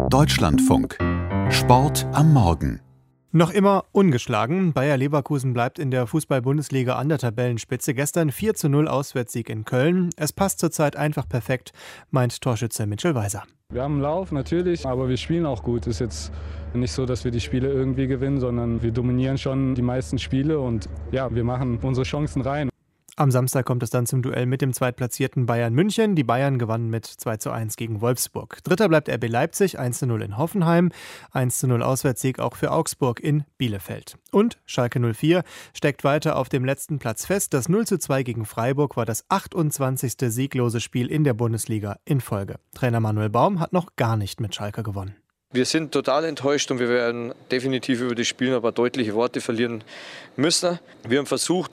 Deutschlandfunk. Sport am Morgen. Noch immer ungeschlagen. Bayer Leverkusen bleibt in der Fußball-Bundesliga an der Tabellenspitze. Gestern 4:0 Auswärtssieg in Köln. Es passt zurzeit einfach perfekt, meint Torschütze Mitchell Weiser. Wir haben einen Lauf, natürlich, aber wir spielen auch gut. Es ist jetzt nicht so, dass wir die Spiele irgendwie gewinnen, sondern wir dominieren schon die meisten Spiele und ja, wir machen unsere Chancen rein. Am Samstag kommt es dann zum Duell mit dem zweitplatzierten Bayern München. Die Bayern gewannen mit 2:1 gegen Wolfsburg. Dritter bleibt RB Leipzig, 1:0 in Hoffenheim, 1:0 Auswärtssieg auch für Augsburg in Bielefeld. Und Schalke 04 steckt weiter auf dem letzten Platz fest. Das 0:2 gegen Freiburg war das 28. sieglose Spiel in der Bundesliga in Folge. Trainer Manuel Baum hat noch gar nicht mit Schalke gewonnen. Wir sind total enttäuscht und wir werden definitiv über das Spiel ein paar deutliche Worte verlieren müssen. Wir haben versucht,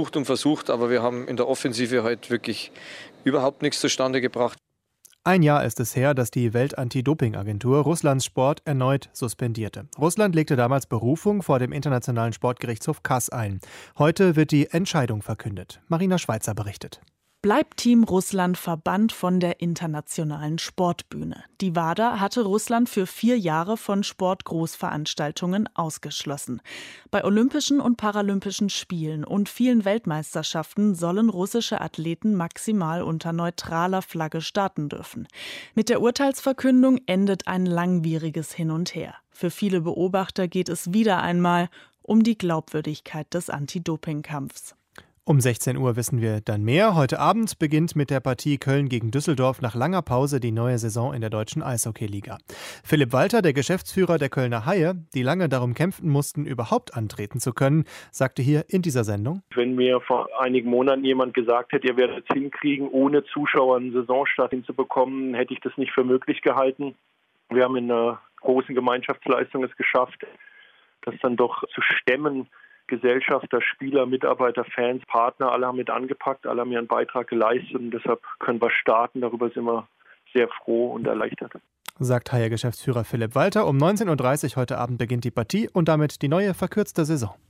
aber wir haben in der Offensive halt wirklich überhaupt nichts zustande gebracht. Ein Jahr ist es her, dass die Welt-Anti-Doping-Agentur Russlands Sport erneut suspendierte. Russland legte damals Berufung vor dem Internationalen Sportgerichtshof CAS ein. Heute wird die Entscheidung verkündet. Marina Schweizer berichtet. Bleibt Team Russland verbannt von der internationalen Sportbühne. Die WADA hatte Russland für 4 Jahre von Sportgroßveranstaltungen ausgeschlossen. Bei Olympischen und Paralympischen Spielen und vielen Weltmeisterschaften sollen russische Athleten maximal unter neutraler Flagge starten dürfen. Mit der Urteilsverkündung endet ein langwieriges Hin und Her. Für viele Beobachter geht es wieder einmal um die Glaubwürdigkeit des Anti-Doping-Kampfs. Um 16 Uhr wissen wir dann mehr. Heute Abend beginnt mit der Partie Köln gegen Düsseldorf nach langer Pause die neue Saison in der deutschen Eishockeyliga. Philipp Walter, der Geschäftsführer der Kölner Haie, die lange darum kämpfen mussten, überhaupt antreten zu können, sagte hier in dieser Sendung: Wenn mir vor einigen Monaten jemand gesagt hätte, ihr werdet es hinkriegen, ohne Zuschauer einen Saisonstart hinzubekommen, hätte ich das nicht für möglich gehalten. Wir haben in einer großen Gemeinschaftsleistung es geschafft, das dann doch zu stemmen. Gesellschafter, Spieler, Mitarbeiter, Fans, Partner, alle haben mit angepackt, alle haben ihren Beitrag geleistet und deshalb können wir starten. Darüber sind wir sehr froh und erleichtert. Sagt Haie-Geschäftsführer Philipp Walter. Um 19:30 Uhr heute Abend beginnt die Partie und damit die neue verkürzte Saison.